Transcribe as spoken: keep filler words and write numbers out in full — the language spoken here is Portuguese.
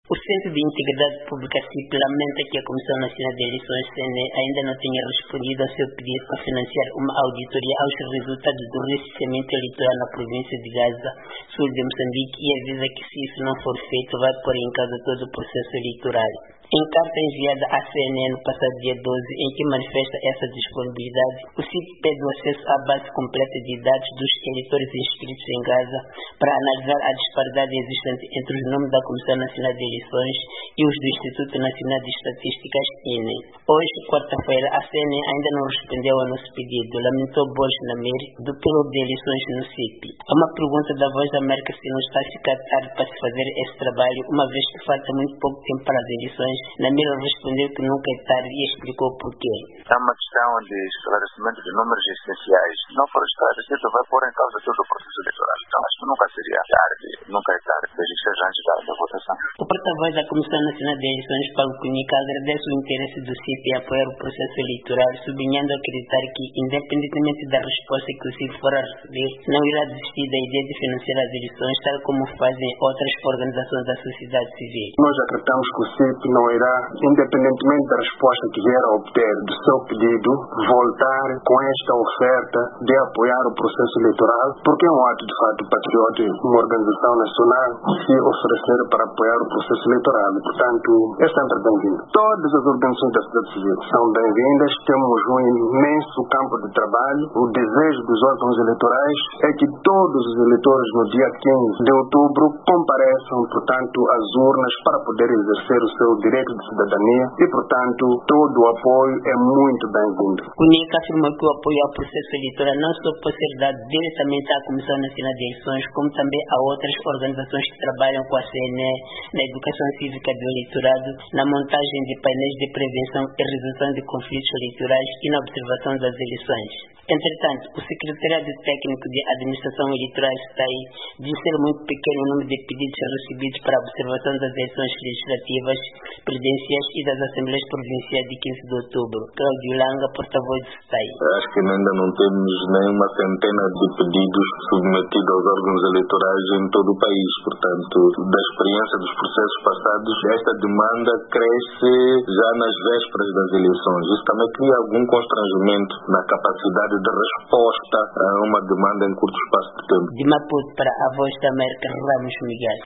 O Centro de Integridade Pública C I P lamenta que a Comissão Nacional de Eleições C N E ainda não tenha respondido ao seu pedido para financiar uma auditoria aos resultados do recenseamento eleitoral na província de Gaza, sul de Moçambique, e avisa que se isso não for feito vai pôr em causa todo o processo eleitoral. Em carta enviada à C N E no passado dia doze, em que manifesta essa disponibilidade, o C I P pede o acesso à base completa de dados dos eleitores inscritos em Gaza para analisar a disparidade existente entre os nomes da Comissão Nacional de Eleições e os do Instituto Nacional de Estatísticas, I N E. Hoje, quarta-feira, a C N E ainda não respondeu ao nosso pedido, lamentou Borges Namir, do Pelo de Eleições no C I P. A uma pergunta da Voz da América se não está a ficar tarde para se fazer esse trabalho, uma vez que falta muito pouco tempo para as eleições, Namir respondeu que nunca é tarde e explicou o porquê. É uma questão de esclarecimento de números essenciais. Não for esclarecido, vai pôr em causa todo o processo eleitoral. Então, acho que nunca seria tarde, nunca é tarde, desde que seja antes da, da votação. O porta-voz da Comissão Nacional de Eleições, Paulo Cunha, agradece o interesse do C I P em apoiar o processo eleitoral, sublinhando acreditar que, independentemente da resposta que o C I P for a receber, não irá desistir da ideia de financiar as eleições, tal como fazem outras organizações da sociedade civil. Nós acreditamos que o C I P não irá, independentemente da resposta que vier a obter do seu pedido, voltar com esta oferta de apoiar o processo eleitoral, porque é um ato de fato patriótico, uma organização nacional se oferecer para apoiar o processo eleitoral. E, portanto, é sempre bem-vindo. Todas as organizações da sociedade civil são bem-vindas. Temos um imenso campo de trabalho. O desejo dos órgãos eleitorais é que todos os eleitores no dia quinze de outubro compareçam, portanto, às urnas para poder exercer o seu direito de cidadania e, portanto, todo o apoio é muito bem-vindo. O N I C afirmou que o apoio ao processo eleitoral não só pode ser dado diretamente à Comissão Nacional de Eleições, como também a outras organizações que trabalham com a C N E na educação cívica do eleitorado, na montagem de painéis de prevenção e resolução de conflitos eleitorais e na observação das eleições. Entretanto, o Secretariado Técnico de Administração Eleitoral S T A I diz ser muito pequeno o número de pedidos recebidos para a observação das eleições legislativas, presidenciais e das Assembleias Provinciais de quinze de outubro. Cláudio Langa, porta-voz do S T A I. Acho que ainda não temos nem uma centena de pedidos submetidos aos órgãos eleitorais em todo o país. Portanto, da experiência dos processos passados, esta demanda cresce já nas vésperas das eleições. Isso também cria algum constrangimento na capacidade de resposta a uma demanda em curto espaço de tempo. De Maputo para a Voz da América, Ramos Miguel.